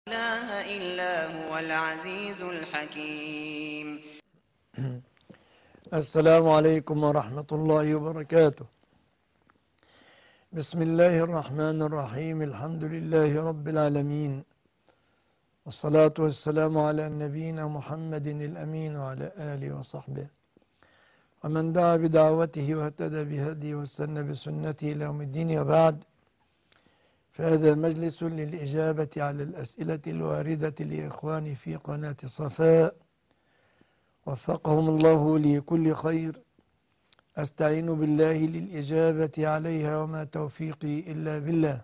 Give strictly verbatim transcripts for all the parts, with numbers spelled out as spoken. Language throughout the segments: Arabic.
إله إلا هو العزيز الحكيم. السلام عليكم ورحمة الله وبركاته. بسم الله الرحمن الرحيم. الحمد لله رب العالمين، والصلاة والسلام على نبينا محمد الأمين وعلى آله وصحبه ومن دعا بدعوته واهتدى بهديه واستنى بسنته إلى يوم الدين. وبعد، فهذا مجلس للإجابة على الأسئلة الواردة لإخواني في قناة صفاء، وفقهم الله لكل خير. أستعين بالله للإجابة عليها وما توفيقي إلا بالله.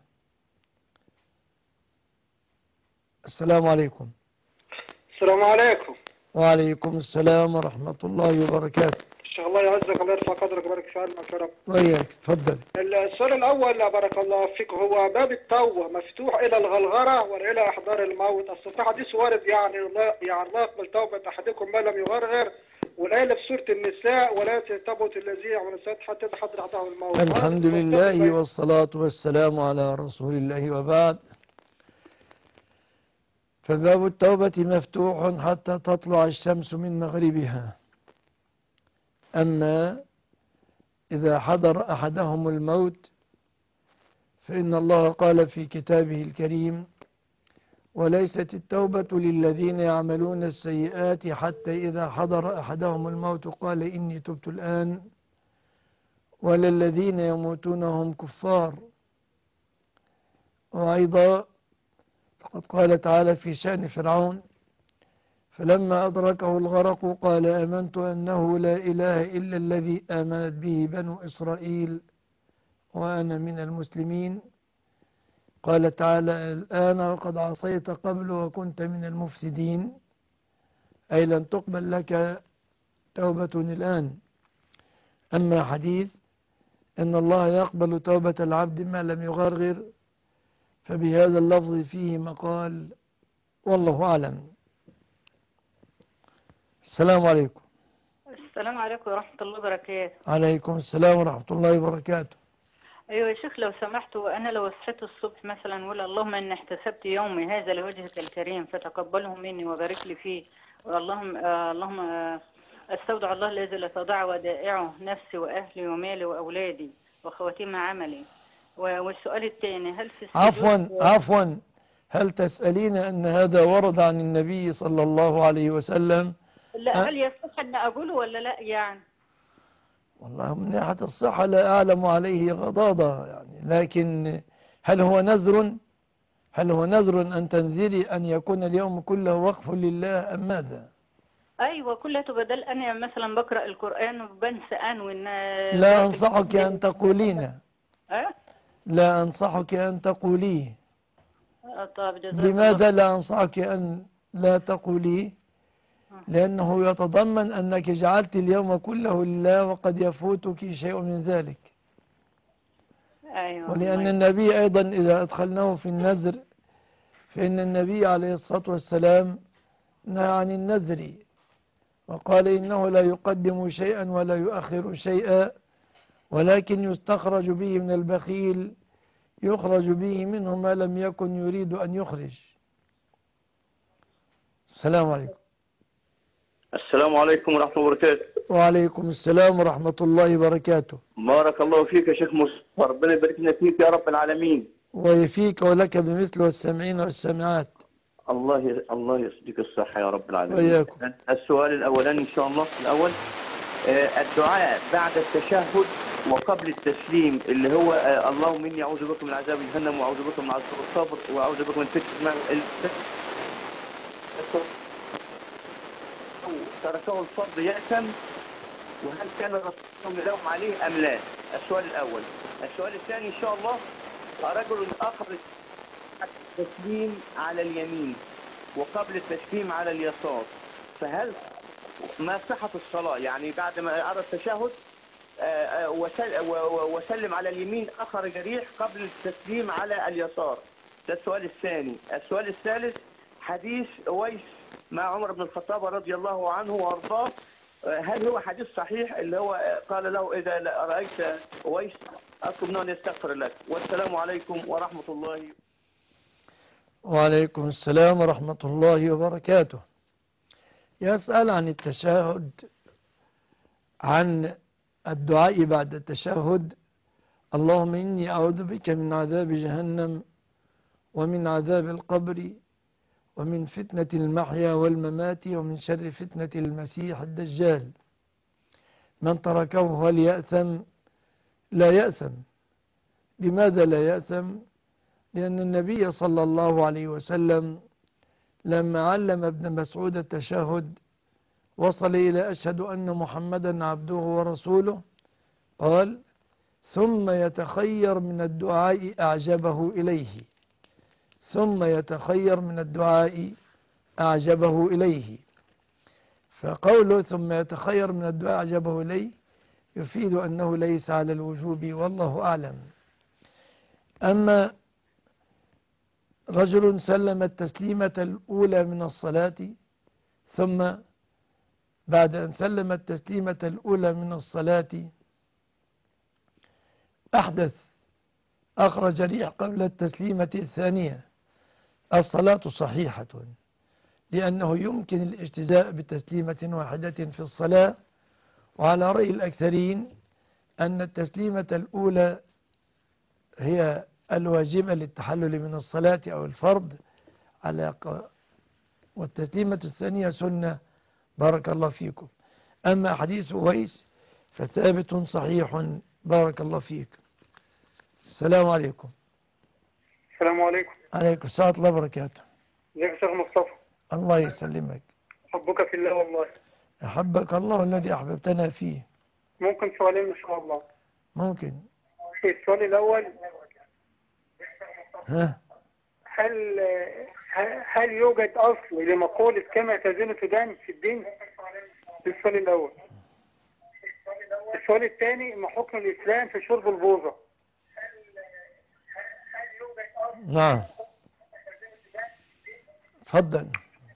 السلام عليكم. السلام عليكم. وعليكم السلام ورحمة الله وبركاته. إن شاء الله يعزك الله يرفع قدرك ويبارك في علمك يا رب. وياك، تفضل. السؤال الأول بارك الله فيك، هو باب التوبة مفتوح إلى الغلغرة ولا إلى إحضار الموت؟ أصل في حديث وارد يعني الله يعني الله يقبل توبة أحدكم ما لم يغرغر، والآية في سورة النساء ولا تتبعوا الذين يعملون السيئات حتى تحضر أحدهم الموت. الحمد لله والصلاة والسلام على رسول الله، وبعد. فباب التوبة مفتوح حتى تطلع الشمس من مغربها. أما إذا حضر أحدهم الموت فإن الله قال في كتابه الكريم: وليست التوبة للذين يعملون السيئات حتى إذا حضر أحدهم الموت قال إني تبت الآن، ولا الذين يموتون هم كفار. وأيضا فقد قال تعالى في شأن فرعون: فلما أدركه الغرق قال آمنت أنه لا إله إلا الذي آمنت به بنو إسرائيل وأنا من المسلمين. قال تعالى: الآن وقد عصيت قبل وكنت من المفسدين، أي لن تقبل لك توبة الآن. أما حديث إن الله يقبل توبة العبد ما لم يغرغر فبهذا اللفظ فيه مقال، والله أعلم. السلام عليكم. السلام عليكم ورحمة الله وبركاته. عليكم السلام ورحمة الله وبركاته. أيوة يا شيخ، لو سمحت، وأنا لو صحيت الصبح مثلا ولا اللهم إن احتسبت يومي هذا لوجهك الكريم فتقبله مني وبارك لي فيه، اللهم آه اللهم آه استودع الله الذي لا تضيع ودائعه نفسي وأهلي ومالي وأولادي وخواتيم عملي. والسؤال الثاني، هل في عفوا عفوا هل تسألين أن هذا ورد عن النبي صلى الله عليه وسلم؟ لا، هل يصح أن أقوله ولا لا يعني؟ والله من ناحية الصحة لا أعلم عليه غضاضة يعني، لكن هل هو نذر هل هو نذر أن تنذري أن يكون اليوم كله وقف لله أم ماذا؟ أيوة، كلها بدل أنا مثلا بقرأ القرآن وبنسى أنوي. لا أنصحك أن تقولين أه؟ لا أنصحك أن تقوليه. طب لماذا لا أنصحك أن لا تقوليه؟ لأنه يتضمن أنك جعلت اليوم كله لله وقد يفوتك شيء من ذلك. أيوة. ولأن النبي أيضا إذا أدخلناه في النذر فإن النبي عليه الصلاة والسلام نهى عن النذر وقال إنه لا يقدم شيئا ولا يؤخر شيئا، ولكن يستخرج به من البخيل يخرج به منه ما لم يكن يريد أن يخرج. السلام عليكم. السلام عليكم ورحمة الله وبركاته. وعليكم السلام ورحمة الله وبركاته. بارك الله فيك يا شيخ مصطفى، ربنا يبارك لنا فيك يا رب العالمين. ويفيك ولك بمثل والسامعين والسامعات. الله ي... الله يسديك الصحة يا رب العالمين. وياكم. السؤال الأولاني إن شاء الله الأول، آه الدعاء بعد التشهد وقبل التسليم اللي هو آه اللهم إني أعوذ بكم من عذاب جهنم وأعوذ بكم من عذاب الصبر وأعوذ بكم من فتنة تركه الفرض يأثم، وهل كان الرسول لهم عليه أم لا؟ السؤال الأول. السؤال الثاني إن شاء الله، رجل أخر التسليم على اليمين وقبل التسليم على اليسار، فهل ما صحة الصلاة؟ يعني بعد ما أرى التشهد وسلم على اليمين أخر جريح قبل التسليم على اليسار. ده السؤال الثاني. السؤال الثالث، حديث أويس مع عمر بن الخطاب رضي الله عنه وارضاه، هل هو حديث صحيح اللي هو قال له إذا رأيت أويس أطلب منه أن يستغفر لك؟ والسلام عليكم ورحمة الله. وعليكم السلام ورحمة الله وبركاته. يسأل عن التشهد، عن الدعاء بعد التشهد: اللهم إني أعوذ بك من عذاب جهنم ومن عذاب القبر ومن فتنة المحيا والممات ومن شر فتنة المسيح الدجال. من تركه هل يأثم؟ لا يأثم. لماذا لا يأثم؟ لأن النبي صلى الله عليه وسلم لما علم ابن مسعود التشهد وصل إلى أشهد أن محمدا عبده ورسوله قال: ثم يتخير من الدعاء أعجبه إليه. ثم يتخير من الدعاء أعجبه إليه. فقوله ثم يتخير من الدعاء أعجبه إليه يفيد أنه ليس على الوجوب، والله أعلم. أما رجل سلم التسليمة الأولى من الصلاة، ثم بعد أن سلم التسليمة الأولى من الصلاة أحدث، أخرج ريح قبل التسليمة الثانية، الصلاة صحيحة، لأنه يمكن الاجتزاء بتسليمة واحدة في الصلاة. وعلى رأي الأكثرين أن التسليمة الأولى هي الواجبة للتحلل من الصلاة أو الفرض، على ق... والتسليمة الثانية سنة. بارك الله فيكم. أما حديث أويس فثابت صحيح. بارك الله فيك. السلام عليكم. السلام عليكم. عليكم السلام ورحمة الله وبركاته. ازيك يا شيخ مصطفى؟ الله يسلمك. حبك في الله والله. أحبك الله الذي أحببتنا فيه. ممكن سؤالين إن شاء الله؟ ممكن. السؤال الأول: ها؟ هل هل يوجد أصل لمقولة كما تزين تدان في الدين؟ السؤال الأول. السؤال الثاني: ما حكم الإسلام في شرب البوظة؟ نعم، تفضل.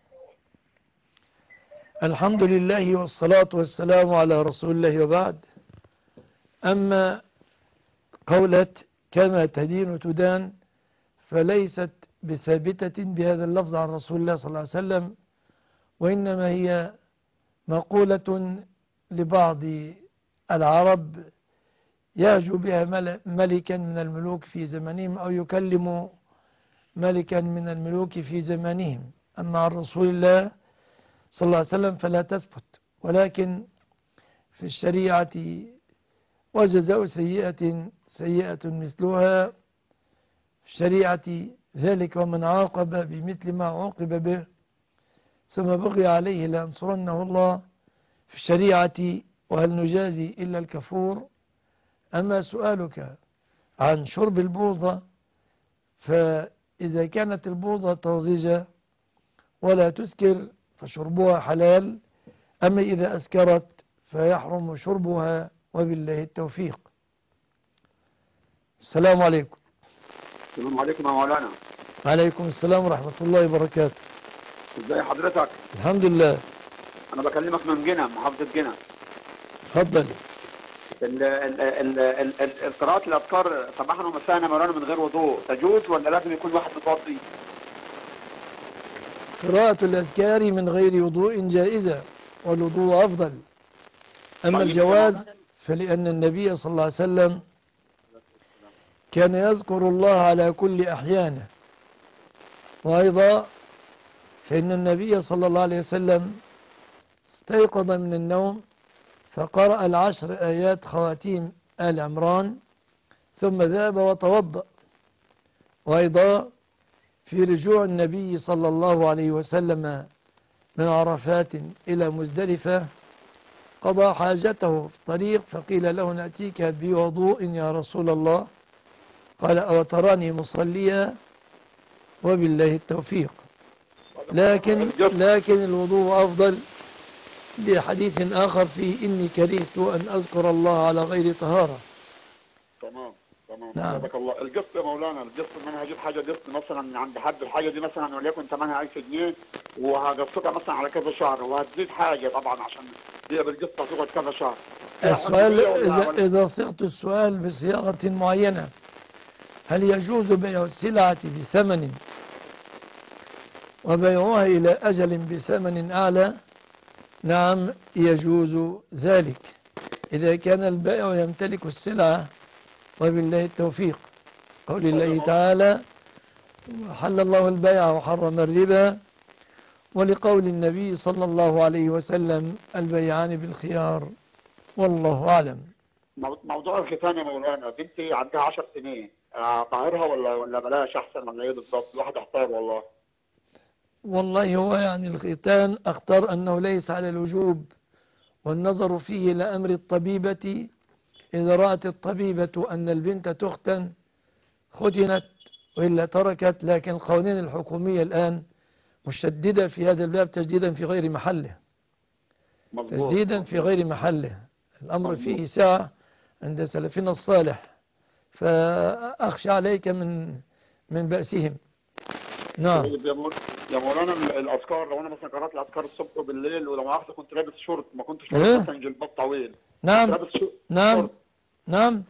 الحمد لله والصلاة والسلام على رسول الله، وبعد. أما قولة كما تدين تدان فليست بثابتة بهذا اللفظ عن رسول الله صلى الله عليه وسلم، وإنما هي مقولة لبعض العرب يهجو بها ملكا من الملوك في زمانهم، أو يكلم ملكا من الملوك في زمانهم. أما عن رسول الله صلى الله عليه وسلم فلا تثبت. ولكن في الشريعة وجزاء سيئة سيئة مثلها، في الشريعة ذلك ومن عاقب بمثل ما عوقب به ثم بغي عليه لأنصرنه الله في الشريعة، وهل نجازي إلا الكفور. أما سؤالك عن شرب البوظة، فإذا كانت البوظة طازجة ولا تسكر فشربها حلال، أما إذا أسكرت فيحرم شربها، وبالله التوفيق. السلام عليكم. السلام عليكم يا مولانا. وعليكم السلام ورحمة الله وبركاته. ازي حضرتك؟ الحمد لله. أنا بكلمك من جنة، محافظة جنة. تفضل. ال- ال- ال- ال- ال- القراءة الأذكار صباحا ومساء يا مولانا من غير وضوء تجوز ولا لازم يكون واحد متوضي؟ قراءة الأذكار من غير وضوء جائزة، والوضوء أفضل. أما طيب الجواز تمام. فلأن النبي صلى الله عليه وسلم كان يذكر الله على كل أحيانه. وأيضا فإن النبي صلى الله عليه وسلم استيقظ من النوم فقرأ العشر آيات خواتيم آل عمران ثم ذهب وتوضأ. وأيضا في رجوع النبي صلى الله عليه وسلم من عرفات إلى مزدلفة قضى حاجته في الطريق، فقيل له: نأتيك بوضوء يا رسول الله؟ قال: أو تراني مصليا؟ وبالله التوفيق. لكن لكن الوضوء أفضل، لحديث آخر فيه: إني كرهت أن أذكر الله على غير طهارة. تمام تمام. نعم. بارك الله. القسط يا مولانا، القسط ان انا هجيب حاجه قسط مثلا من عند حد، الحاجه دي مثلا وليكن ثمنها ألف جنيه وهقسطها مثلا على كذا شهر، وهتزيد حاجه طبعا عشان هي بالقسط هتقعد كذا شهر. السؤال إذا, إذا صيغت السؤال بصياغة معينة: هل يجوز بيع السلعة بثمن وبيعها إلى أجل بثمن أعلى، نعم يجوز ذلك إذا كان البائع يمتلك السلعة، وبالله التوفيق. قول الله تعالى: وحل الله البيع وحرم الربا، ولقول النبي صلى الله عليه وسلم: البيعان بالخيار. والله أعلم. موضوع الختان يا مولانا، بنتي عندها عشر سنين، طاهرها ولا ولا بلاش احسن ولا ايه بالظبط؟ الواحد احتار والله. والله هو يعني الختان اختار أنه ليس على الوجوب، والنظر فيه لأمر الطبيبة. إذا رأت الطبيبة أن البنت تختن ختنت، وإلا تركت. لكن القوانين الحكومية الآن مشددة في هذا الباب تجديدا في غير محله، تجديدا في غير محله. الأمر فيه ساعة عند سلفنا الصالح، فأخشى عليك من من بأسهم. نعم. يا مولانا الأذكار، لو أنا مثلا قرأت الأذكار الصبح وبالليل، ولو عرفت كنت لابس شورت، ما كنتش لابس مثلا جلباب طويل. نعم نعم نعم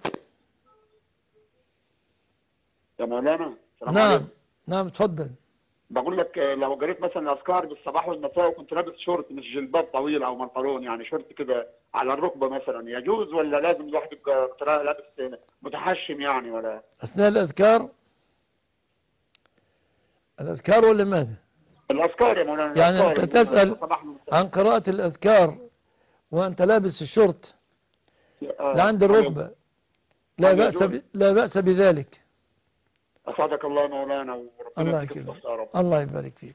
يا مولانا. نعم عليكم. نعم اتفضل. بقول لك لو قريت مثلا الأذكار بالصباح والمساء وكنت لابس شورت مش جلباب طويل أو بنطلون، يعني شورت كده على الركبة مثلا، يجوز ولا لازم الواحد يبقى لابس متحشم يعني؟ ولا أثناء الأذكار الأذكار ولا ماذا؟ الأذكار يا مولانا. يعني أنت تسأل عن قراءة الأذكار وأنت لابس الشورت لعند الركبة، لا بأس ب... لا بأس بذلك. أسعدك الله مولانا، وربنا يبارك فيك. الله يبارك فيك.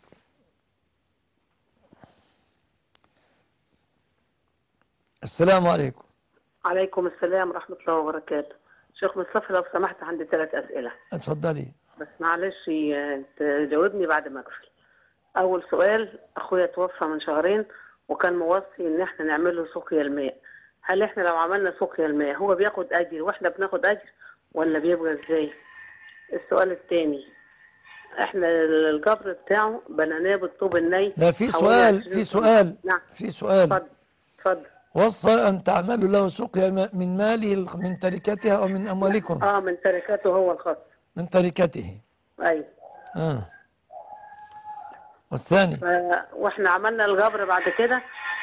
السلام عليكم. عليكم السلام ورحمة الله وبركاته. شيخ مصطفى لو سمحت عندي ثلاث أسئلة. اتفضلي. بس معلش تجاوبني بعد ما أقفل. أول سؤال، أخويا توفى من شهرين وكان موصي إن إحنا نعمل له سقيا الماء. هل إحنا لو عملنا سقيا الماء هو بياخد أجر وإحنا بناخد أجر ولا بيبقى إزاي؟ السؤال الثاني، إحنا الجبر بتاعه بنيناه بالطوب الني. لا في سؤال في سؤال نعم في سؤال. اتفضل اتفضل. وصى أن تعملوا له سقيا من ماله من تركتها أو من أموالكم؟ آه من تركته هو الخاص. من تركته. أيوة. آه. والثاني؟ واحنا عملنا الجبر بعد كده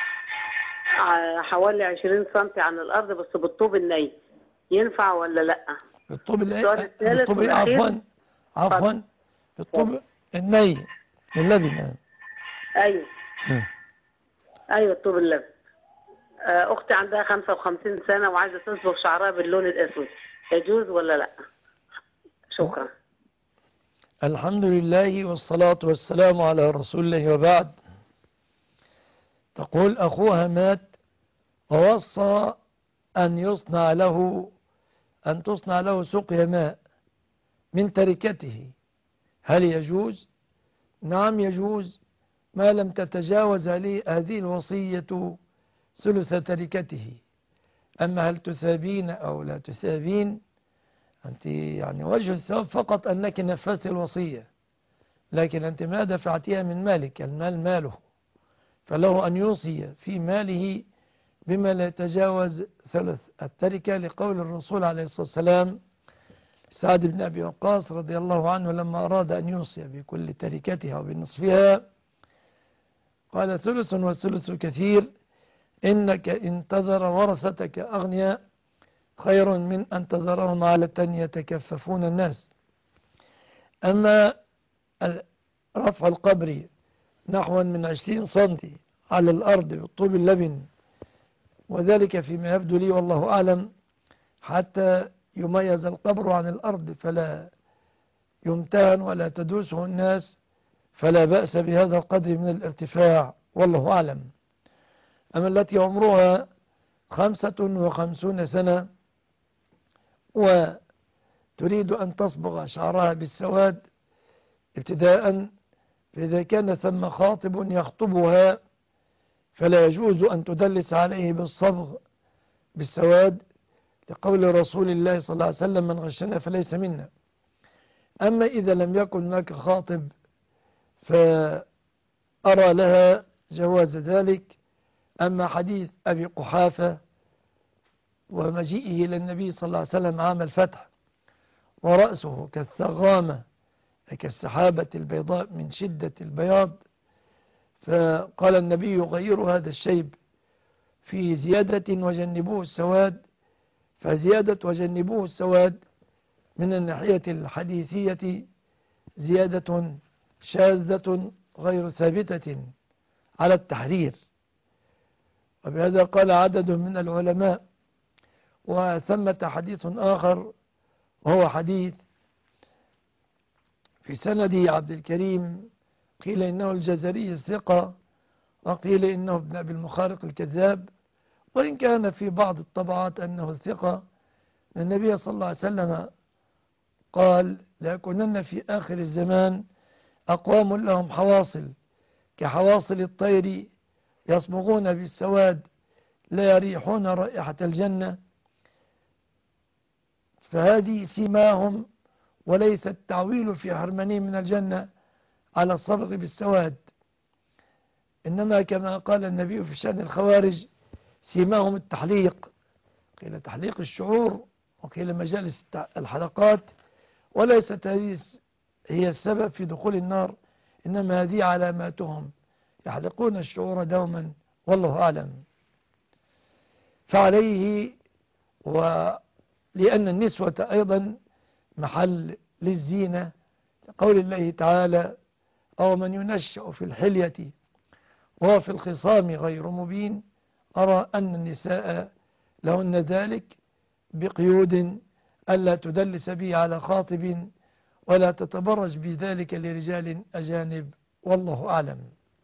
حوالي عشرين سنتي عن الأرض بس بالطوب الني، ينفع ولا لأ؟ بالطوب الني. بالطوب عفوا عفوا بالطوب الني اللبن. أيوة م. أيوة الطوب اللبن. أختي عندها خمسة وخمسين سنة وعايزة تصبغ شعرها باللون الأسود، يجوز ولا لأ؟ شكرا. الحمد لله والصلاة والسلام على رسول الله، وبعد. تقول أخوها مات ووصى أن يصنع له أن تصنع له سقيا ماء من تركته، هل يجوز؟ نعم يجوز، ما لم تتجاوز عليه هذه الوصية ثلث تركته. أما هل تثابين أو لا تثابين، أنت يعني وجه الثواب فقط أنك نفذت الوصية، لكن أنت ما دفعتها من مالك، المال ماله، فله أن يوصي في ماله بما لا يتجاوز ثلث التركة، لقول الرسول عليه الصلاة والسلام سعد بن أبي وقاص رضي الله عنه لما أراد أن يوصي بكل تركتها وبنصفها قال: ثلث والثلث كثير، إنك إن تذر ورثتك أغنياء خير من أن تذرهم عالة يتكففون الناس. أما رفع القبر نحو من عشرين سنتي على الأرض بالطوب اللبن، وذلك فيما يبدو لي والله أعلم حتى يميز القبر عن الأرض فلا يمتهن ولا تدوسه الناس، فلا بأس بهذا القدر من الارتفاع والله أعلم. أما التي عمرها خمسة وخمسون سنة وتريد أن تصبغ شعرها بالسواد ابتداء، فإذا كان ثم خاطب يخطبها فلا يجوز أن تدلس عليه بالصبغ بالسواد، لقول رسول الله صلى الله عليه وسلم: من غشنا فليس منا. أما إذا لم يكن هناك خاطب فأرى لها جواز ذلك. أما حديث أبي قحافة ومجيئه إلى النبي صلى الله عليه وسلم عام الفتح ورأسه كالثغامة كالسحابة البيضاء من شدة البياض. فقال النبي غيروا هذا الشيب في زيادة وجنبوه السواد، فزيادة وجنبوه السواد من الناحية الحديثية زيادة شاذة غير ثابتة على التحرير. وبهذا قال عدد من العلماء. وثمة حديث آخر وهو حديث في سند عبد الكريم، قيل إنه الجزري الثقة، وقيل إنه ابن أبي المخارق الكذاب، وإن كان في بعض الطبعات أنه الثقة. النبي صلى الله عليه وسلم قال ليكونن في آخر الزمان أقوام لهم حواصل كحواصل الطير يصبغون بالسواد لا يريحون رائحة الجنة، فهذه سماهم، وليس التعويل في حرمانهم من الجنة على الصبغ بالسواد، إنما كما قال النبي في شأن الخوارج سماهم التحليق، قيل تحليق الشعور وقيل مجالس الحلقات، وليست هذه هي السبب في دخول النار، إنما هذه علاماتهم يحلقون الشعور دوما، والله أعلم. فعليه، ولأن النسوة أيضا محل للزينة، قول الله تعالى أو من ينشأ في الحلية وهو في الخصام غير مبين أرى أن النساء لهن ذلك بقيود ألا تدلس به على خاطب ولا تتبرج بذلك لرجال أجانب، والله أعلم.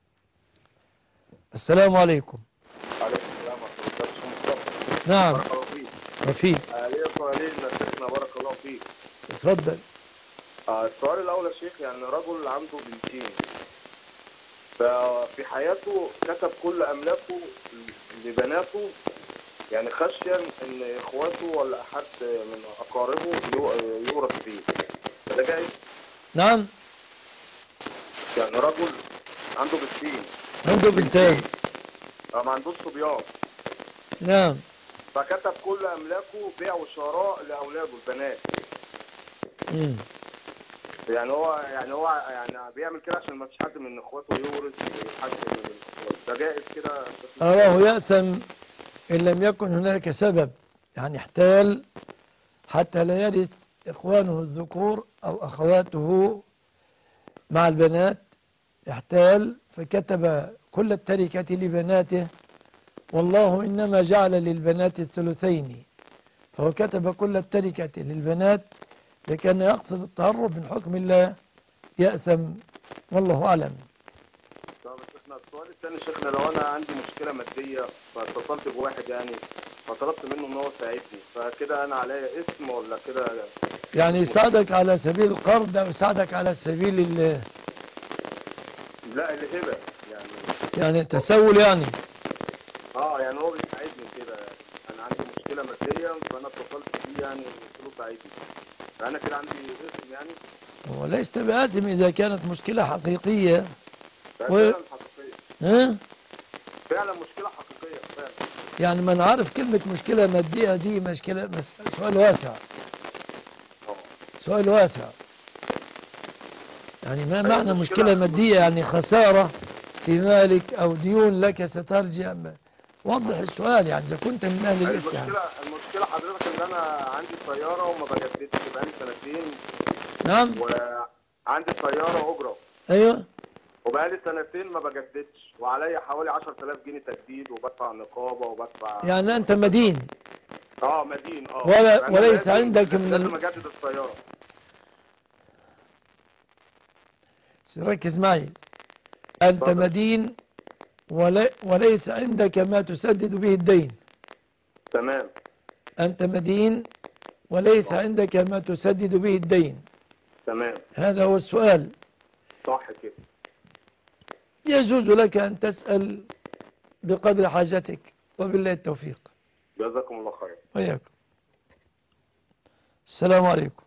السلام عليكم. عليكم السلام ورحمة الله. نعم. بارك الله فيك. وفيك. ليه سؤالين شيخنا بارك الله فيك. اتفضل. آه السؤال الأول يا شيخ، يعني رجل عنده بنتين، ففي حياته كتب كل أملاكه لبناته، يعني خشيا إن إخواته ولا أحد من أقاربه يورث فيه، فده جايز؟ نعم. يعني رجل عنده بنتين. عنده بنتين. اه ما عندوش صبيان. نعم. فكتب كل أملاكه بيع وشراء لأولاده البنات. امم يعني هو يعني هو يعني بيعمل كده عشان ما فيش حد من اخواته يورث حد من الاخوات، ده جائز كده؟ أراه يأثم إن لم يكن هناك سبب، يعني احتال حتى لا يرث إخوانه الذكور أو أخواته مع البنات، احتال فكتب كل التركة لبناته، والله إنما جعل للبنات الثلثين، فهو كتب كل التركة للبنات لكن يقصد التهرب من حكم الله، يأثم، والله أعلم. طب شيخنا السؤال الثاني شيخنا، لو أنا عندي مشكلة مادية فاتصلت بواحد يعني فطلبت منه إن هو يساعدني، فكده أنا عليا اسم ولا كده؟ يعني يساعدك على سبيل القرض أو يساعدك على سبيل ال لا الهبة يعني. يعني تسول يعني. اه يعني هو بيساعدني كده، أنا عندي مشكلة مادية فأنا اتصلت بيه يعني قلت له ساعدني، فأنا كده عندي اسم يعني؟ وليست بآثم إذا كانت مشكلة حقيقية. فعلا حقيقية. ها؟ فعلا مشكلة حقيقية فعلا. يعني من عارف كلمة مشكلة مادية دي مشكلة مس... سؤال واسع. سؤال واسع. يعني ما معنى مشكلة مادية؟ يعني خسارة في مالك أو ديون لك سترجع. وضح السؤال، يعني إذا كنت من أهل الإسلام. المشكلة المشكلة حضرتك إن أنا عندي سيارة وما بجددش بقالي سنتين. نعم. وعندي سيارة أجرة. أيوه. وبقالي سنتين ما بجددش، وعليا حوالي عشرة آلاف جنيه تجديد، وبدفع نقابة وبدفع. يعني أنت مدين. اه مدين اه. ولا وليس عندك من لازم أجدد السيارة. ركز معي. أنت طبعا. مدين ولي وليس عندك ما تسدد به الدين. تمام. أنت مدين وليس طبعا. عندك ما تسدد به الدين. تمام. هذا هو السؤال. صح كده. يجوز لك أن تسأل بقدر حاجتك، وبالله التوفيق. جزاكم الله خير. وياكم. السلام عليكم.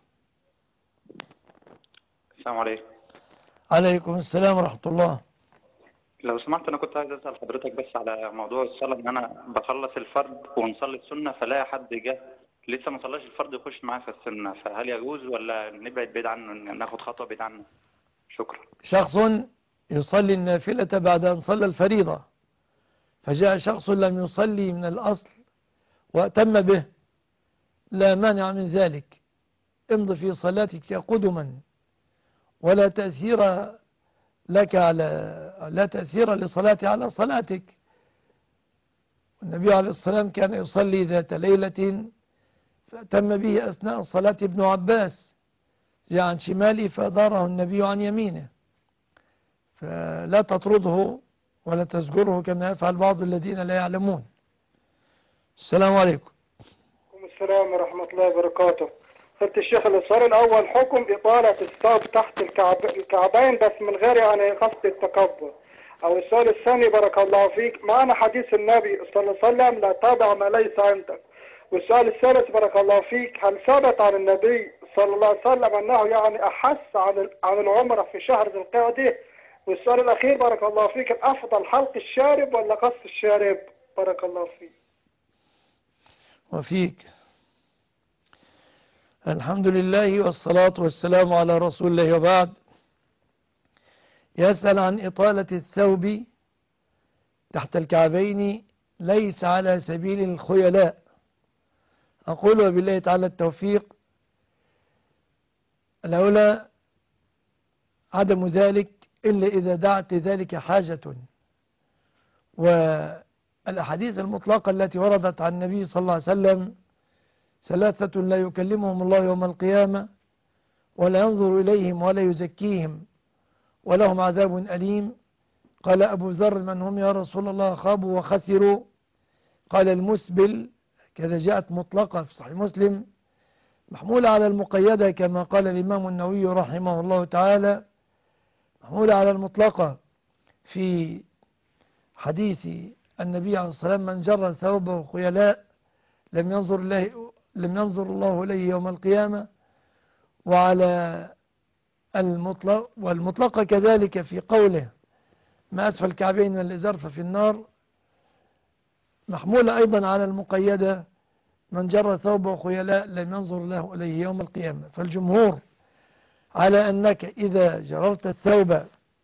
السلام عليكم. عليكم السلام ورحمة الله. لو سمحت أنا كنت عايز أسأل حضرتك بس على موضوع الصلاة، إن أنا بخلص الفرض ونصلي السنة فلاقي حد جه لسه ما صلاش الفرض يخش معاه في السنة، فهل يجوز ولا نبعد بعيد عنه، ناخد خطوة بعيد عنه؟ شكرا. شخص يصلي النافلة بعد أن صلى الفريضة، فجاء شخص لم يصلي من الأصل وأتم به، لا مانع من ذلك، امض في صلاتك قدما، ولا تأثير لك على لا تأثير لصلاتي على صلاتك. النبي عليه الصلاة والسلام كان يصلي ذات ليلة فأتم به أثناء صلاة ابن عباس، جاء عن شماله فداره النبي عن يمينه، فلا تطرده ولا تزجره كما يفعل بعض الذين لا يعلمون. السلام عليكم. السلام ورحمة الله وبركاته. قلت الشيخ السؤال الأول، حكم إطالة الثوب تحت الكعب الكعبين بس من غير يعني قصد التكبر. أو السؤال الثاني بارك الله فيك، معنى حديث النبي صلى الله عليه وسلم لا تدع ما ليس عندك. والسؤال الثالث بارك الله فيك، هل ثبت عن النبي صلى الله عليه وسلم أنه يعني أحس عن عن العمرة في شهر ذي القعدة؟ والسؤال الأخير بارك الله فيك، الأفضل حلق الشارب ولا قص الشارب؟ بارك الله فيك. وفيك. الحمد لله والصلاة والسلام على رسول الله، وبعد. يسأل عن إطالة الثوب تحت الكعبين ليس على سبيل الخيلاء. أقول وبالله تعالى التوفيق، الأولى عدم ذلك إلا إذا دعت ذلك حاجة. والأحاديث المطلقة التي وردت عن النبي صلى الله عليه وسلم، ثلاثة لا يكلمهم الله يوم القيامة ولا ينظر إليهم ولا يزكيهم ولهم عذاب أليم. قال أبو ذر من هم يا رسول الله؟ خابوا وخسروا. قال المسبل، كذا جاءت مطلقة في صحيح مسلم محمولة على المقيدة كما قال الإمام النووي رحمه الله تعالى، محمولة على المطلقة في حديث النبي عليه الصلاة والسلام من جر ثوبه خيلاء لم ينظر الله لم ينظر الله إليه يوم القيامة. وعلى المطلق والمطلقة كذلك في قوله ما أسفل الكعبين من الإزار ففي النار، محمولة أيضا على المقيدة من جر ثوبه خيلاء لم ينظر الله إليه يوم القيامة. فالجمهور على أنك إذا جررت الثوب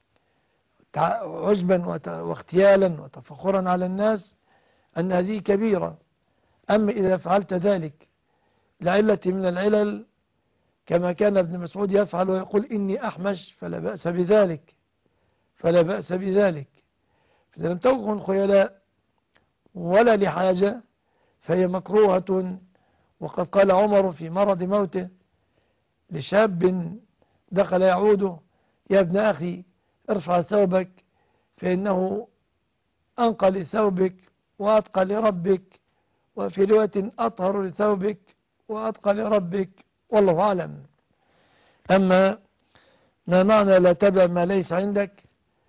عجبا واختيالا وتفخرا على الناس أن هذه كبيرة. أما إذا فعلت ذلك لعلة من العلل كما كان ابن مسعود يفعل ويقول إني أحمش فلا بأس بذلك فلا بأس بذلك فإذا لم تكن خيلاء ولا لحاجة فهي مكروهة. وقد قال عمر في مرض موته لشاب دخل يعوده يا ابن أخي ارفع ثوبك فإنه أنقى لثوبك وأتقى لربك، وفي رواية أطهر لثوبك وأتقى لربك، والله أعلم. أما ما معنى لا تبع ما ليس عندك،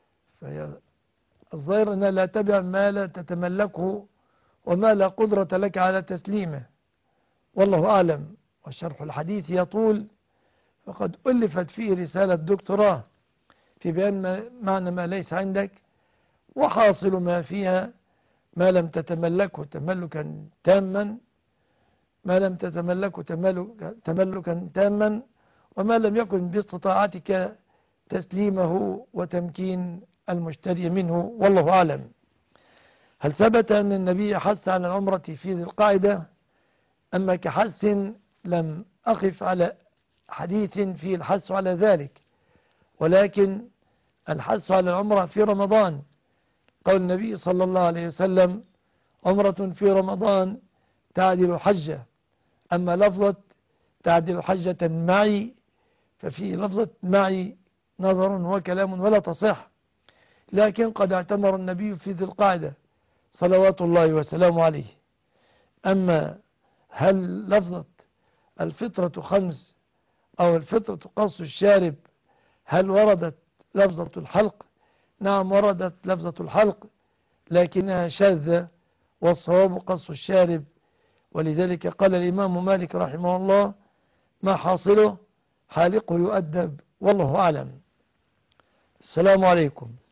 الظاهر أن لا تبع ما لا تتملكه وما لا قدرة لك على تسليمه، والله أعلم. وشرح الحديث يطول، فقد ألفت فيه رسالة دكتوراه في بيان ما معنى ما ليس عندك، وحاصل ما فيها ما لم تتملكه تملكا تاما ما لم تتملكه تملكا تاما وما لم يكن باستطاعتك تسليمه وتمكين المشتري منه، والله أعلم. هل ثبت أن النبي حث على العمرة في ذي القاعدة؟ أما كحث لم أقف على حديث فيه الحث على ذلك، ولكن الحث على العمرة في رمضان. قول النبي صلى الله عليه وسلم عمرة في رمضان تعدل حجة. أما لفظة تعدل حجة معي ففي لفظة معي نظر وكلام ولا تصح، لكن قد اعتمر النبي في ذي القاعدة صلوات الله وسلامه عليه. أما هل لفظة الفطرة خمس أو الفطرة قص الشارب هل وردت لفظة الحلق؟ نعم وردت لفظة الحلق لكنها شاذة، والصواب قص الشارب. ولذلك قال الإمام مالك رحمه الله ما حاصله حالقه يؤدب، والله أعلم. السلام عليكم. وعليكم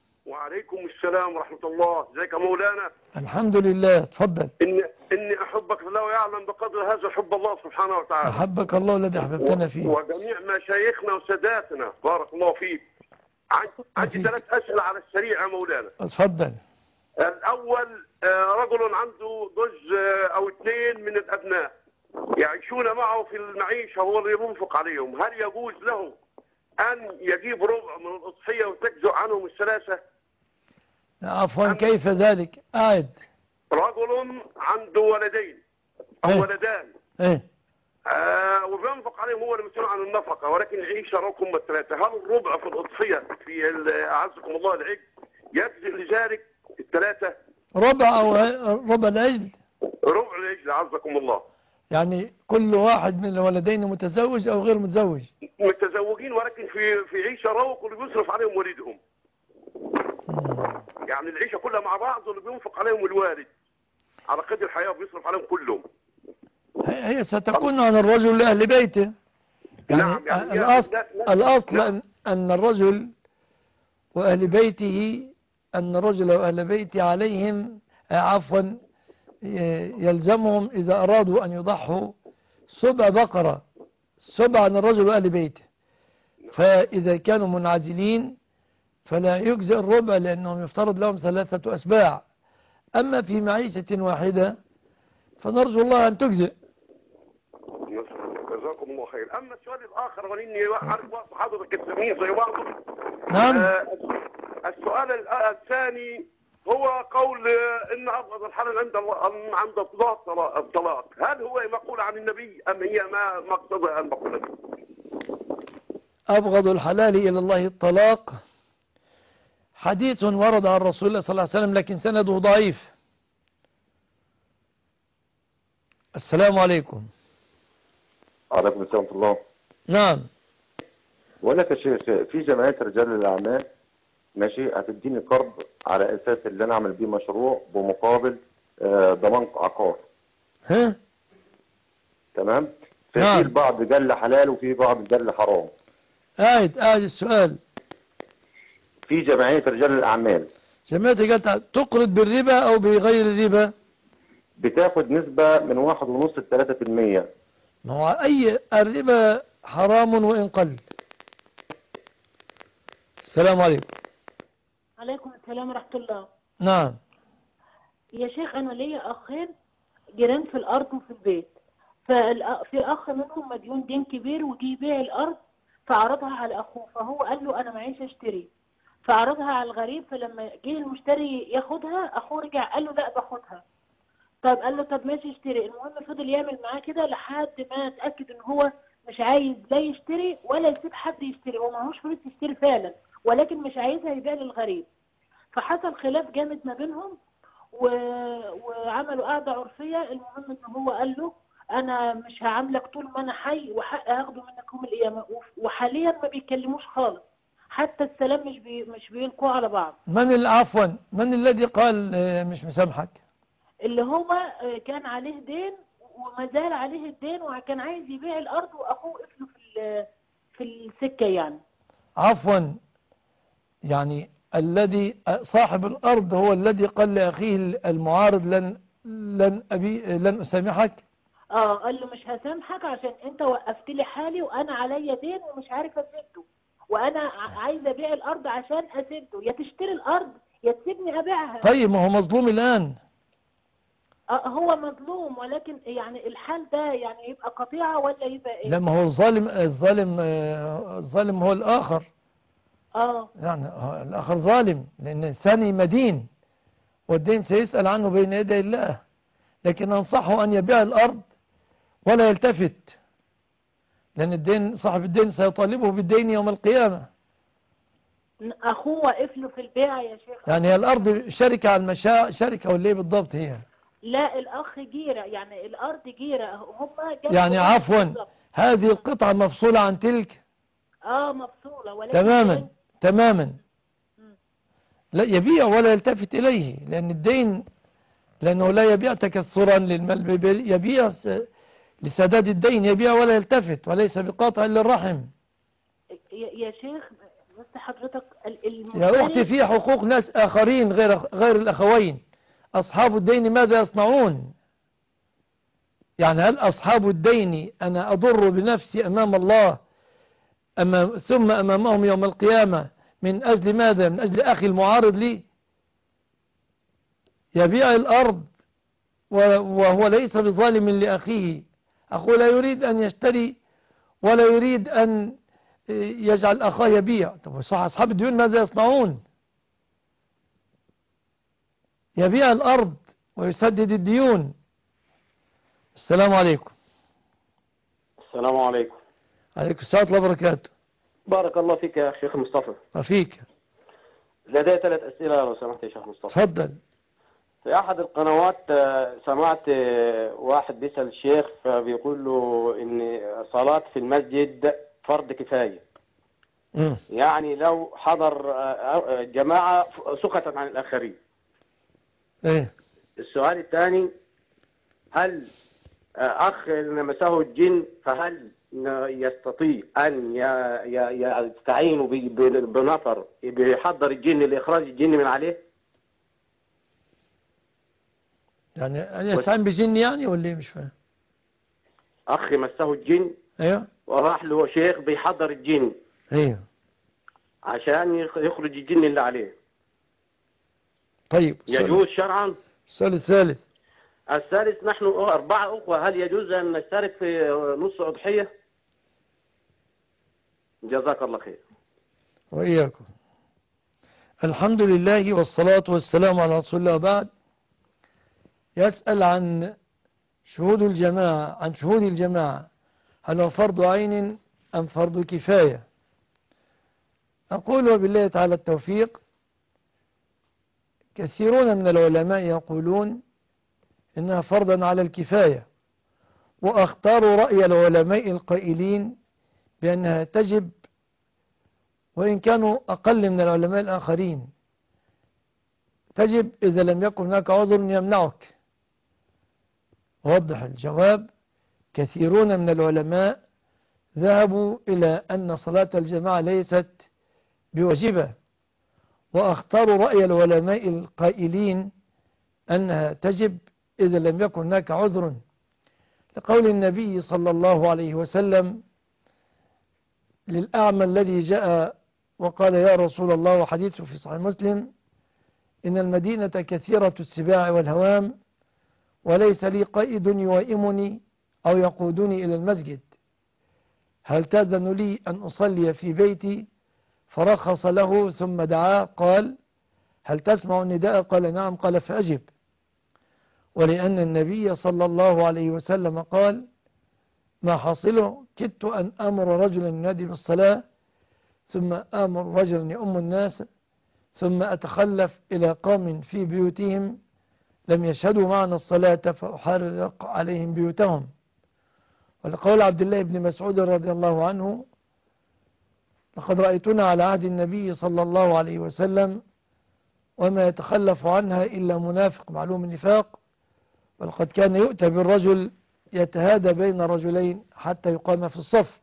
وعليكم السلام ورحمة الله. ازيك يا مولانا؟ الحمد لله. تفضل. إني إني أحبك الله ويعلم بقدر هذا حب الله سبحانه وتعالى. أحبك الله الذي أحببتنا فيه. وجميع مشايخنا وساداتنا بارك الله فيك. عندي ثلاث أسئلة على السريع يا مولانا. اتفضل. الأول رجل عنده جزء أو اثنين من الأبناء يعيشون معه في المعيشة، هو اللي ينفق عليهم، هل يجوز له أن يجيب ربع من الأضحية وتجزء عنهم الثلاثة؟ عفوا كيف ذلك؟ قاعد. رجل عنده ولدين أو ايه؟ ولدان ايه؟ آه وبينفق عليهم، هو المسؤول عن النفقة، ولكن العيشة رقم الثلاثة، هل الربع في الأضحية في أعزكم الله العجل يجزئ لذلك الثلاثة؟ ربع أو ربع العجل؟ ربع العجل أعزكم الله. يعني كل واحد من الولدين متزوج أو غير متزوج؟ متزوجين ولكن في في عيشة روق واللي بيصرف عليهم والدهم. يعني العيشة كلها مع بعض واللي بينفق عليهم الوالد على قدر الحياة وبيصرف عليهم كلهم. هي ستكون عن الرجل لأهل بيته. يعني, نعم يعني الأصل, لا لا الأصل نعم. أن الرجل وأهل بيته أن الرجل وأهل بيته عليهم عفوا يلزمهم إذا أرادوا أن يضحوا سبع بقرة، سبع عن الرجل وأهل بيته. فإذا كانوا منعزلين فلا يجزئ الربع لأنهم يفترض لهم ثلاثة أسباع. أما في معيشة واحدة فنرجو الله أن تجزئ. جزاكم الله خير. أما السؤال الآخر ولاني عارف وقت حضرتك التمييز زي بعضه. نعم. آه السؤال الثاني هو قول إن أبغض الحلال عند الله عند الطلاق الطلاق، هل هو مقول عن النبي أم هي ما مقصدها المقولة؟ أبغض الحلال إلى الله الطلاق، حديث ورد عن رسول الله صلى الله عليه وسلم لكن سنده ضعيف. السلام عليكم. عليكم السلام ورحمة الله. نعم. بقول لك يا شيخ، في جمعية رجال الأعمال ماشي هتديني قرض على أساس اللي أنا أعمل بيه مشروع بمقابل آه ضمان عقار. ها؟ تمام؟ ففي نعم. البعض قال لي حلال وفي بعض قال لي حرام. قاعد قاعد السؤال. في جمعية رجال الأعمال جمعية قالت تقرض بالربا أو بغير الربا؟ بتاخد نسبة من واحد ونص لثلاثة في المية. ما هو أي الربا حرام وإن قل. السلام عليكم. عليكم السلام ورحمة الله. نعم. يا شيخ أنا ليا أخين جيران في الأرض وفي البيت، ففي أخ منهم مديون دين كبير وجي يبيع الأرض فعرضها على أخوه، فهو قال له أنا معيش أشتري، فعرضها على الغريب، فلما جه المشتري ياخدها أخوه رجع قال له لا باخدها. طب قال له طب ماشي اشتري. المهم فضل يعمل معاه كده لحد ما اتأكد ان هو مش عايز لا يشتري ولا يسيب حد يشتري، هو معهوش فلوس يشتري فعلا ولكن مش عايزها يبيع للغريب. فحصل خلاف جامد ما بينهم و... وعملوا قعدة عرفية. المهم ان هو قال له انا مش هعاملك طول ما انا حي وحق هاخده منك يوم القيامة، وحاليا ما بيتكلموش خالص، حتى السلام مش بي... مش بيلقوا على بعض. من عفوا من الذي قال مش مسامحك؟ اللي هو كان عليه دين وما زال عليه الدين وكان عايز يبيع الأرض وأخوه قفله في في السكة يعني. عفوا يعني الذي صاحب الأرض هو الذي قال لأخيه المعارض لن لن أبي لن أسامحك. اه قال له مش هسامحك عشان انت وقفت لي حالي وانا عليا دين ومش عارف اسده، وانا عايز ابيع الأرض عشان اسده، يا تشتري الأرض يا تسيبني ابيعها. طيب ما هو مظلوم الآن. هو مظلوم ولكن يعني الحال ده يعني يبقى قطيعة ولا يبقى ايه؟ لا ما هو الظالم الظالم الظالم هو الآخر. اه يعني الآخر ظالم لأن الثاني مدين والدين سيسأل عنه بين يدي الله، لكن أنصحه أن يبيع الأرض ولا يلتفت، لأن الدين صاحب الدين سيطالبه بالدين يوم القيامة. أخوه واقف له في البيع يا شيخ. يعني الأرض شركة على المشاع شركة ولا ايه بالضبط هي؟ لا الأخ جيرة، يعني الأرض جيرة هم. يعني عفوا هذه القطعة مفصولة عن تلك؟ اه مفصولة ولكن تماما تماما. لا يبيع ولا يلتفت إليه، لأن الدين لأنه لا يبيع تكثرا للمال، يبيع لسداد الدين، يبيع ولا يلتفت وليس بقاطع للرحم. يا شيخ بس حضرتك ال- يا أختي المفتري في حقوق ناس آخرين غير غير الأخوين. أصحاب الدين ماذا يصنعون؟ يعني هل أصحاب الدين أنا أضر بنفسي أمام الله أمام ثم أمامهم يوم القيامة من أجل ماذا؟ من أجل أخي المعارض لي يبيع الأرض وهو ليس بظالم لأخيه. أخوه لا يريد أن يشتري ولا يريد أن يجعل أخاه يبيع. طب صح أصحاب الديون ماذا يصنعون؟ يبيع الأرض ويسدد الديون. السلام عليكم. السلام عليكم. عليكم السلام ورحمة الله وبركاته. بارك الله فيك يا شيخ مصطفى. وفيك. لدي ثلاث أسئلة لو سمحت يا شيخ مصطفى. تفضل. في أحد القنوات سمعت واحد بيسأل الشيخ فبيقول له إن صلاة في المسجد فرض كفاية. م. يعني لو حضر جماعة سقطت عن الآخرين. إيه؟ السؤال الثاني، هل أخ مسه الجن فهل يستطيع أن يستعين بنفر بيحضر الجن لإخراج الجن من عليه؟ يعني أن يستعين بجن يعني ولا مش فاهم؟ أخ مسه الجن أيوه وراح له شيخ بيحضر الجن أيوه عشان يخرج الجن اللي عليه. طيب يجوز شرعا؟ السؤال الثالث. الثالث، نحن أربعة أخوة، هل يجوز أن نشترك في نص أضحية؟ جزاك الله خير. وإياكم. الحمد لله والصلاة والسلام على رسول الله. بعد يسأل عن شهود الجماعة عن شهود الجماعة هل هو فرض عين أم فرض كفاية؟ أقول وبالله تعالى التوفيق. كثيرون من العلماء يقولون إنها فرضا على الكفاية، وأختار رأي العلماء القائلين بأنها تجب وإن كانوا أقل من العلماء الآخرين. تجب إذا لم يكن هناك عذر يمنعك. وضح الجواب. كثيرون من العلماء ذهبوا إلى أن صلاة الجماعة ليست بواجبة، وأختاروا رأي العلماء القائلين أنها تجب إذا لم يكن هناك عذر، لقول النبي صلى الله عليه وسلم للأعمى الذي جاء وقال يا رسول الله، وحديثه في صحيح مسلم، إن المدينة كثيرة السباع والهوام وليس لي قائد يوائمني أو يقودني إلى المسجد، هل تأذن لي أن أصلي في بيتي؟ فرخص له ثم دعاه قال هل تسمع النداء؟ قال نعم. قال فأجب. ولأن النبي صلى الله عليه وسلم قال ما حاصله كدت أن أمر رجلا ينادي بالصلاة ثم آمر رجلا يؤم الناس ثم أتخلف إلى قوم في بيوتهم لم يشهدوا معنا الصلاة فأحرق عليهم بيوتهم. ولقول عبد الله بن مسعود رضي الله عنه لقد رأيتنا على عهد النبي صلى الله عليه وسلم وما يتخلف عنها إلا منافق معلوم النفاق، ولقد كان يؤتى بالرجل يتهادى بين رجلين حتى يقام في الصف.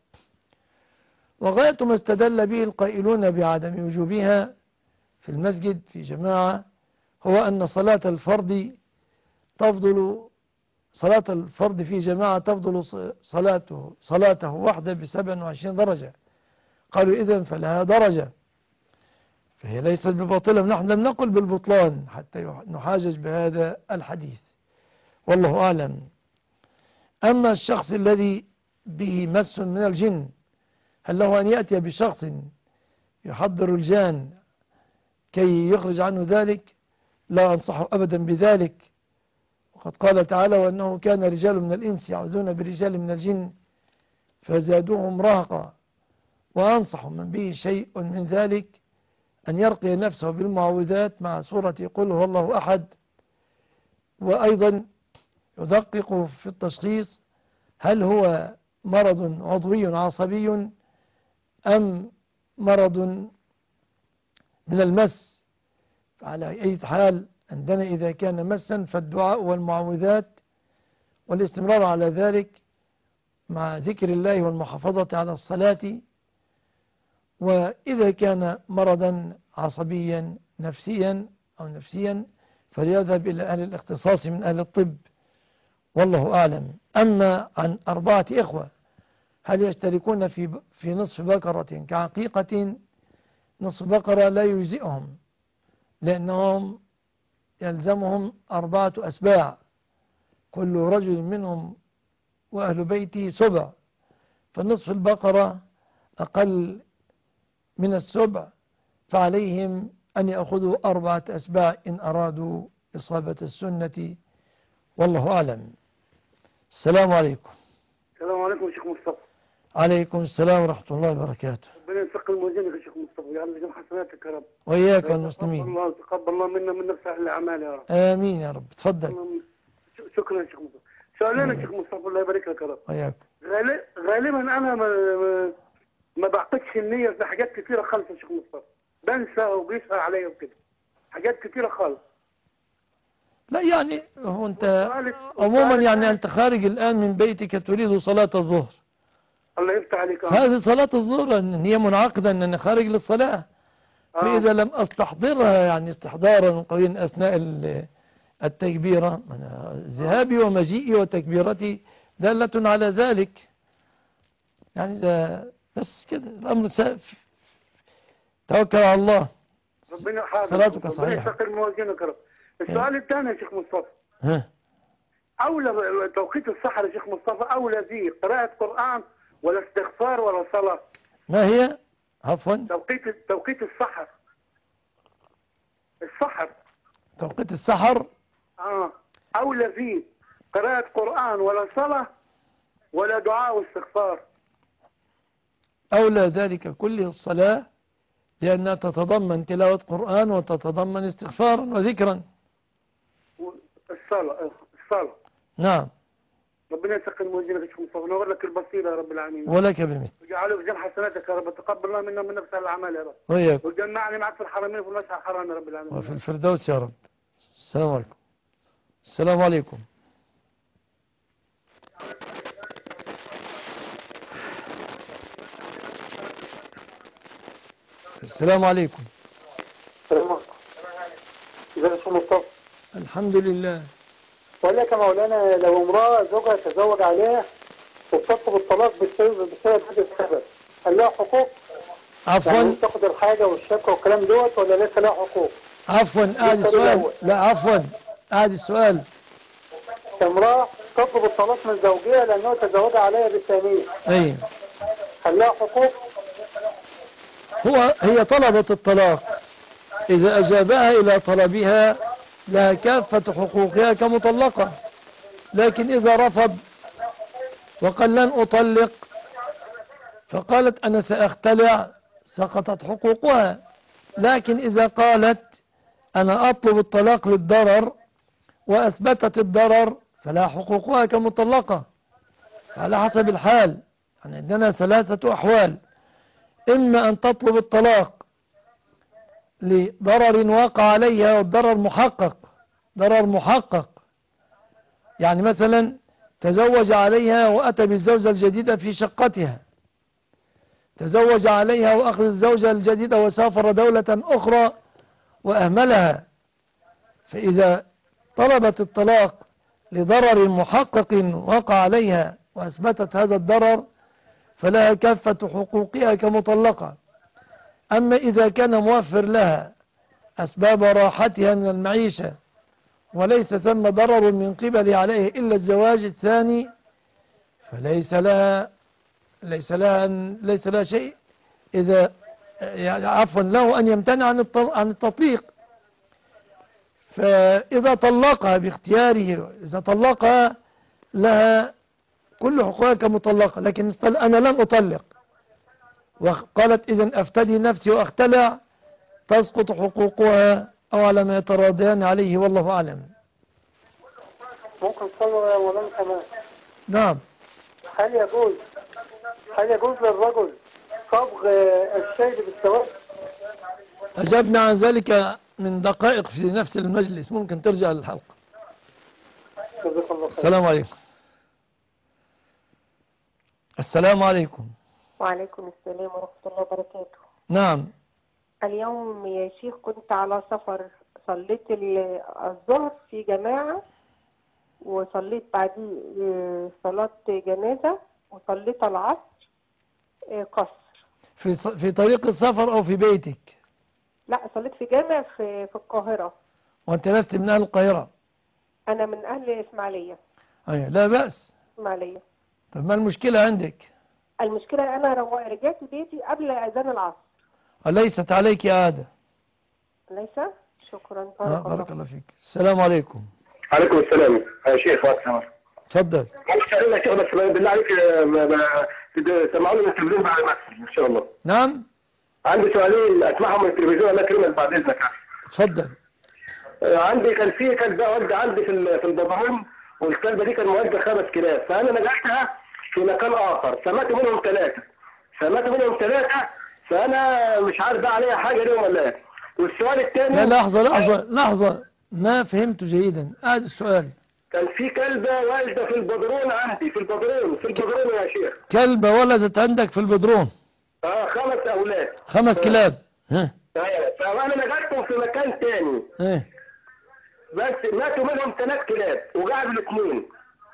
وغاية ما استدل به القائلون بعدم وجوبها في المسجد في جماعة هو أن صلاة الفرد تفضل صلاة الفرد في جماعة تفضل صلاته صلاته وحده بسبع وعشرين درجة. قالوا إذن فلها درجة، فهي ليست بباطلة. نحن لم نقل بالبطلان حتى نحاجج بهذا الحديث، والله أعلم. أما الشخص الذي به مس من الجن هل له أن يأتي بشخص يحضر الجان كي يخرج عنه ذلك؟ لا أنصحه أبدا بذلك. وقد قال تعالى وأنه كان رجال من الإنس يعوذون برجال من الجن فزادوهم رهقا. وأنصح من به شيء من ذلك أن يرقي نفسه بالمعوذات مع سورة قل هو الله أحد، وأيضا يدقق في التشخيص هل هو مرض عضوي عصبي أم مرض من المس. فعلى أي حال عندنا إذا كان مسا فالدعاء والمعوذات والاستمرار على ذلك مع ذكر الله والمحافظة على الصلاة وإذا كان مرضا عصبيا نفسيا أو نفسيا فليذهب إلى أهل الاختصاص من أهل الطب، والله أعلم. أما عن أربعة إخوة هل يشتركون في في نصف بقرة كعقيقة؟ نصف بقرة لا يجزئهم، لأنهم يلزمهم أربعة أسباع، كل رجل منهم وأهل بيته سبع، فنصف البقرة أقل من السبع، فعليهم أن يأخذوا أربعة أسباع إن أرادوا إصابة السنة، والله أعلم. السلام عليكم. السلام عليكم يا شيخ مصطفى. عليكم السلام ورحمة الله وبركاته. ربنا يثقل موازينك يا شيخ مصطفى، يجعل جميع حسناتك يا رب. وإياك المسلمين. تقبل الله تقبل الله منا من نفس أهل الأعمال يا رب. آمين يا رب. تفضل. شكرا يا شيخ مصطفى. سؤالين يا شيخ مصطفى الله يبارك لك يا رب. وإياك. غالبا أنا ما ما, ما بعقدش النية في حاجات كثيرة خالص يا شيخ مصطفى، بنسى وبيسهر عليا وكده حاجات كثيرة خالص. لا يعني هو أنت عموما يعني أنت خارج الآن من بيتك تريد صلاة الظهر. الله يفتح عليك. هذه صلاة الظهر هي منعقدة أن أنا خارج للصلاة، فإذا لم أستحضرها يعني استحضارا قويا أثناء التكبيرة، ذهابي ومجيئي وتكبيرتي دالة على ذلك، يعني بس كده الأمر سائف. توكل على الله. ربنا حاضر. صلاتك صحيحة. ربنا يثقل موازينك يا رب. السؤال الثاني يا شيخ مصطفى. ها. أولى توقيت السحر يا شيخ مصطفى أولى ذي قراءة قرآن ولا استغفار ولا صلاة؟ ما هي؟ عفوا. توقيت توقيت السحر. السحر. توقيت السحر. اه أولى ذي قراءة قرآن ولا صلاة ولا دعاء واستغفار؟ أولى ذلك كله الصلاة، لأنها تتضمن تلاوة قرآن وتتضمن استغفارا وذكرا. الصلاة الصلاة. نعم. ربنا يثقل موازينك يا شيخ مصطفى، نور لك البصيرة يا رب العالمين. ولك بمثل. وجعله في جنب حسناتك يا رب، تقبل الله منا من نفس الأعمال يا رب. وإياك. وجمعني معك في الحرمين وفي المسح الحرام يا رب العالمين. وفي الفردوس يا رب. السلام عليكم. السلام عليكم. السلام عليكم. السلام عليكم. ازيك يا شيخ مصطفى؟ الحمد لله. بقول لك يا مولانا، لو امرأة زوجها تزوج عليها وبتطلب الطلاق بسبب بسبب هذا السبب، هل لها حقوق؟ عفوا. يعني تاخد الحاجة والشبكة والكلام دوت ولا لسه لها حقوق؟ عفوا قاعد السؤال. لا عفوا قاعد السؤال. امرأة تطلب الطلاق من زوجها لأنه تزوج عليها بالثانية. ايوه. هل لها حقوق؟ هو هي طلبت الطلاق، إذا أجابها إلى طلبها لها كافة حقوقها كمطلقة، لكن إذا رفض وقال لن أطلق فقالت أنا سأختلع سقطت حقوقها. لكن إذا قالت أنا أطلب الطلاق للضرر وأثبتت الضرر فلا حقوقها كمطلقة، على حسب الحال. يعني عندنا ثلاثة أحوال: إما أن تطلب الطلاق لضرر واقع عليها والضرر محقق، ضرر محقق، يعني مثلا تزوج عليها وأتى بالزوجة الجديدة في شقتها، تزوج عليها وأخذ الزوجة الجديدة وسافر دولة أخرى وأهملها، فإذا طلبت الطلاق لضرر محقق وقع عليها وأثبتت هذا الضرر فلها كافة حقوقها كمطلقة. أما إذا كان موفر لها أسباب راحتها من المعيشة وليس ثم ضرر من قبل عليه إلا الزواج الثاني فليس لها ليس لها ليس لها شيء، إذا يعني عفوا له أن يمتنع عن التطليق. فإذا طلقها باختياره، إذا طلقها لها كل حقوقها كمطلقة، لكن قال أنا لن أطلق وقالت إذن أفتدي نفسي وأختلع تسقط حقوقها أو على ما يتراضيان عليه، والله أعلم. ممكن تصور يا مولانا كمان؟ نعم. هل يجوز هل يجوز للرجل صبغ الشيب بالسواد؟ أجبنا عن ذلك من دقائق في نفس المجلس، ممكن ترجع للحلقة. السلام عليكم. السلام عليكم. وعليكم السلام ورحمة الله وبركاته. نعم. اليوم يا شيخ كنت على سفر، صليت ال- الظهر في جماعة، وصليت بعديه صلاة جنازة، وصليت العصر قصر. في في طريق السفر أو في بيتك؟ لا، صليت في جامع في في القاهرة. وأنت لست من أهل القاهرة؟ أنا من أهل إسماعيلية. أيوة، لا بأس. إسماعيلية. طب ما المشكلة عندك؟ المشكلة أنا رو- رجعت بيتي قبل أذان العصر. وليست عليك عادة. ليس؟ شكرا. آه، بارك الله. بارك الله فيك. السلام عليكم. عليكم السلام يا شيخ واتساب. تفضل. معلش يا شيخ، بس بالله عليك ما- ما- تسمعوني من التلفزيون بعد ما أدخل ان شاء الله. نعم. عندي سؤالين اسمعهم من التلفزيون الله يكرمك بعد اذنك. تفضل. آه، عندي كان في كلبه والده عندي في ال- في البدروم، والكلبه دي كان والده خمس كلاب، فانا نجحتها في مكان اخر، سمعت منهم ثلاثه سمعت منهم ثلاثه فانا مش عارف ده عليها حاجه ليهم ولا ايه. والسؤال الثاني، لا لحظة لحظة لحظة، ما فهمت جيدا. هذا السؤال. كان في كلبه والده في البدروم عندي في البدروم في البدروم يا شيخ. كلبة ولدت عندك في البدروم؟ اه خمس اولاد. خمس كلاب. ها. ايوه، فانا نجحتهم في مكان ثاني، ايه. بس ماتوا منهم ثلاث كلاب وقعدوا الاثنين.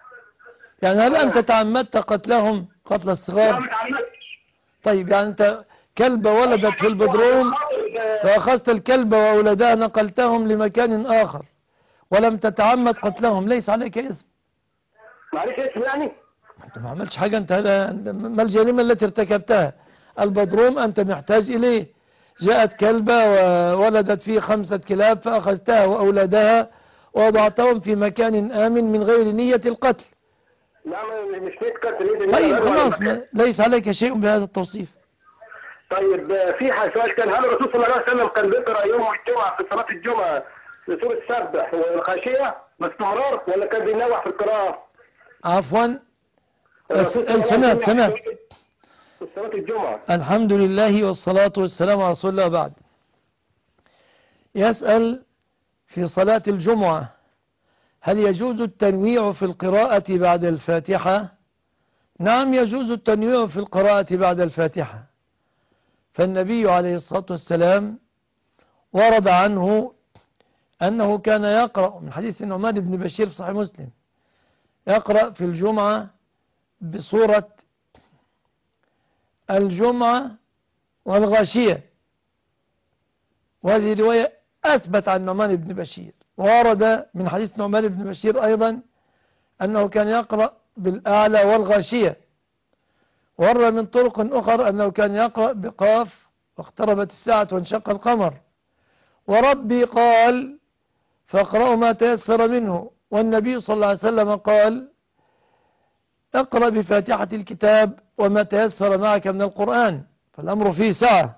يعني هل أنت تعمدت قتلهم قتل لا الصغار؟ ما اتعمدتش. طيب يعني أنت كلبة ولدت في البدروم فأخذت الكلبة وأولادها نقلتهم لمكان آخر ولم تتعمد قتلهم، ليس عليك إثم. معلش اسم يعني؟ أنت ما عملتش حاجة. أنت هذا ما الجريمة التي ارتكبتها؟ البدروم أنت محتاج إليه. جاءت كلبة وولدت فيه خمسة كلاب فأخذتها وأولادها ووضعتهم في مكان آمن من غير نية القتل. لا مش نية قتل. طيب خلاص، ما ليس عليك شيء بهذا التوصيف. طيب في سؤال كان، هل الرسول صلى الله عليه وسلم كان بيقرأ يوم الجمعة في صلاة الجمعة في سورة السبح والغاشية باستمرار ولا كان بينوع في القراءة؟ عفوا. سمعت سمعت. في صلاة الجمعة. الحمد لله والصلاة والسلام على رسول الله. بعد يسأل في صلاة الجمعة هل يجوز التنويع في القراءة بعد الفاتحة؟ نعم، يجوز التنويع في القراءة بعد الفاتحة، فالنبي عليه الصلاة والسلام ورد عنه أنه كان يقرأ من حديث النعمان بن بشير في صحيح مسلم، يقرأ في الجمعة بصورة الجمعة والغاشية، وهذه رواية أثبت عن نعمان بن بشير. وورد من حديث نعمان بن بشير أيضا أنه كان يقرأ بالأعلى والغاشية. ورد من طرق أخرى أنه كان يقرأ بقاف واقتربت الساعة وانشق القمر، وربي قال فاقرأوا ما تيسر منه، والنبي صلى الله عليه وسلم قال اقرأ بفاتحة الكتاب وما تيسر معك من القرآن، فالأمر فيه سعة.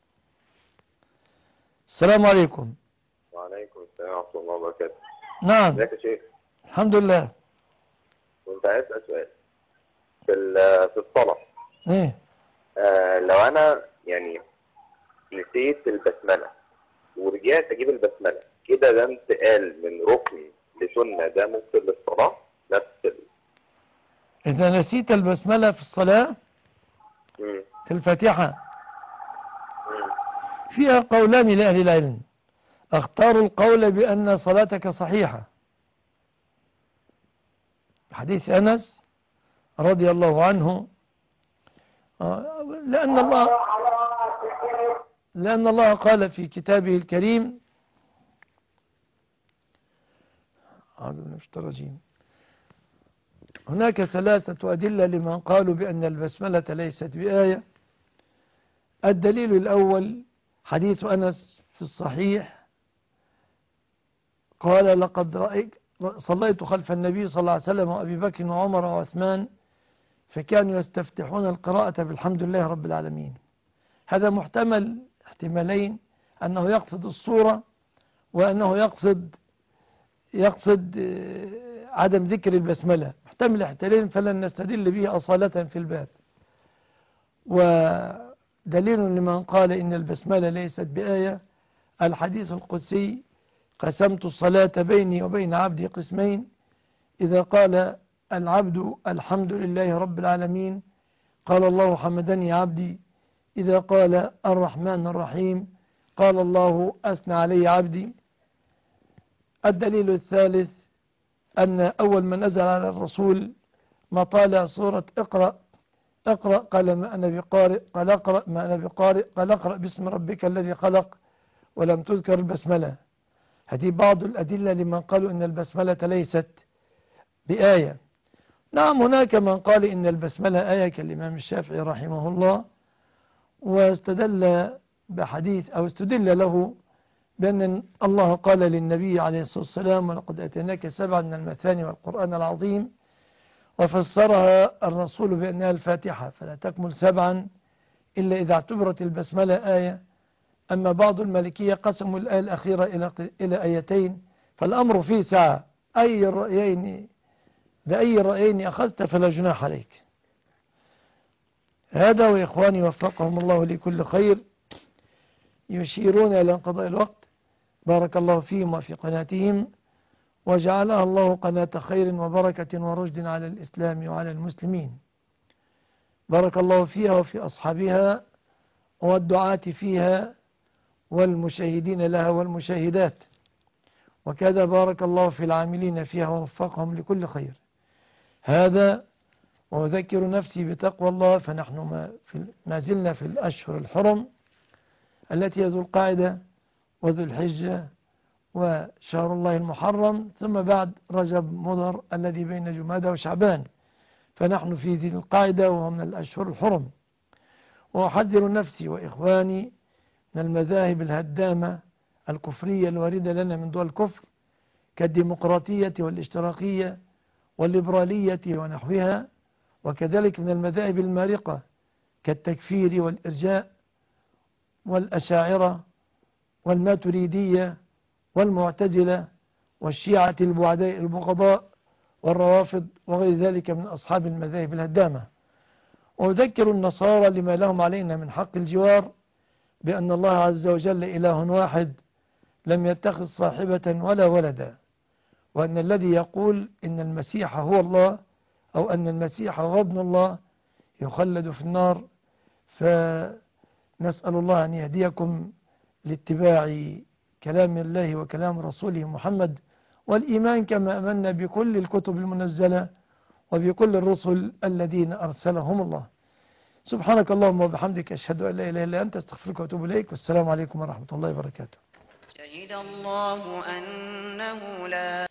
السلام عليكم. وعليكم السلام ورحمة الله وبركاته. نعم. ازيك يا شيخ؟ الحمد لله. كنت عايز أسأل سؤال في في الصلاة. ايه؟ آه لو أنا يعني نسيت البسملة ورجعت أجيب البسملة كده، ده انتقال من ركن لسنة، ده ممكن للصلاة نفس ال... إذا نسيت البسملة في الصلاة مم. في الفاتحة مم. فيها قولان لأهل العلم، اختاروا القول بأن صلاتك صحيحة، حديث أنس رضي الله عنه، لأن الله لأن الله قال في كتابه الكريم أعوذ بالله من الشيطان الرجيم، هناك ثلاثة أدلة لمن قالوا بأن البسملة ليست بآية. الدليل الأول حديث أنس في الصحيح قال لقد رأيت صليت خلف النبي صلى الله عليه وسلم وأبي بكر وعمر وعثمان فكانوا يستفتحون القراءة بالحمد لله رب العالمين. هذا محتمل احتمالين، أنه يقصد الصورة وأنه يقصد يقصد عدم ذكر البسملة، محتمل احتمالين فلن نستدل به أصالة في الباب. ودليل لمن قال إن البسملة ليست بآية الحديث القدسي قسمت الصلاة بيني وبين عبدي قسمين، إذا قال العبد الحمد لله رب العالمين قال الله حمدني عبدي، إذا قال الرحمن الرحيم قال الله أثنى علي عبدي. الدليل الثالث أن أول من نزل على الرسول ما طال سورة اقرأ اقرأ قال ما أنا بقارئ، قال اقرأ ما أنا بقارئ، قال اقرأ باسم ربك الذي خلق، ولم تذكر البسملة. هذه بعض الأدلة لمن قالوا إن البسملة ليست بآية. نعم هناك من قال إن البسملة آية كالإمام الشافعي رحمه الله، واستدل بحديث أو استدل له بأن الله قال للنبي عليه الصلاة والسلام ولقد أتيناك سبعا من المثاني والقرآن العظيم، وفسرها الرسول بأنها الفاتحة، فلا تكمل سبعا إلا إذا اعتبرت البسملة آية. أما بعض المالكية قسموا الآية الأخيرة إلى إلى آيتين، فالأمر فيه سعة، أي الرأيين بأي رأيين أخذت فلا جناح عليك. هذا وإخواني وفقهم الله لكل خير يشيرون إلى انقضاء الوقت. بارك الله فيهم وفي قناتهم، وجعلها الله قناة خير وبركة ورشد على الإسلام وعلى المسلمين. بارك الله فيها وفي أصحابها والدعاة فيها والمشاهدين لها والمشاهدات، وكذا بارك الله في العاملين فيها ووفقهم لكل خير. هذا وأذكر نفسي بتقوى الله، فنحن ما, في ما زلنا في الأشهر الحرم التي هي ذو القاعدة وذو الحجة وشهر الله المحرم، ثم بعد رجب مضر الذي بين جمادى وشعبان، فنحن في ذي القاعدة وهو من الأشهر الحرم. وأحذر نفسي وإخواني من المذاهب الهدامة الكفرية الواردة لنا من دول الكفر كالديمقراطية والاشتراكية والليبرالية ونحوها، وكذلك من المذاهب المارقة كالتكفير والإرجاء والأشاعرة والماتريدية والمعتزلة والشيعة البعداء البغضاء والروافض وغير ذلك من أصحاب المذاهب الهدامة. وأذكر النصارى لما لهم علينا من حق الجوار بأن الله عز وجل إله واحد لم يتخذ صاحبة ولا ولدا، وأن الذي يقول إن المسيح هو الله أو أن المسيح هو ابن الله يخلد في النار. فنسأل الله أن يهديكم لاتباع كلام الله وكلام رسوله محمد، والإيمان كما أمنا بكل الكتب المنزلة وبكل الرسل الذين أرسلهم الله. سبحانك اللهم وبحمدك أشهد أن لا إله إلا أنت أستغفرك وأتوب إليك، والسلام عليكم ورحمة الله وبركاته. شهد الله أنه لا